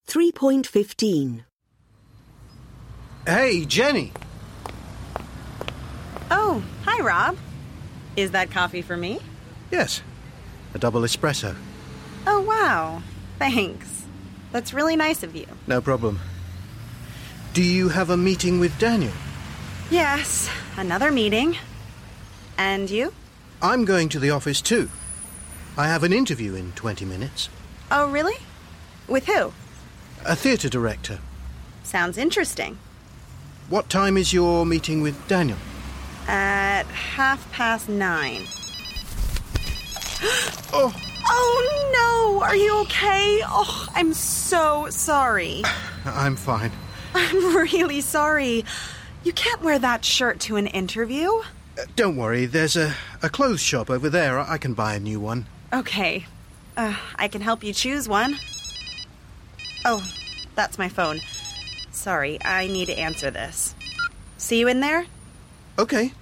3.15. Hey, Jenny. Oh, hi, Rob. Is that coffee for me? Yes, a double espresso. Oh, wow. Thanks. That's really nice of you. No problem. Do you have a meeting with Daniel? Yes, another meeting. And you? I'm going to the office too. I have an interview in 20 minutes. Oh, really? With who? A theatre director. Sounds interesting. What time is your meeting with Daniel? At 9:30. Oh! Oh, no! Are you okay? Oh, I'm so sorry. I'm fine. I'm really sorry. You can't wear that shirt to an interview. Don't worry, there's a clothes shop over there. I can buy a new one. Okay. I can help you choose one. Oh, that's my phone. Sorry, I need to answer this. See you in there? Okay.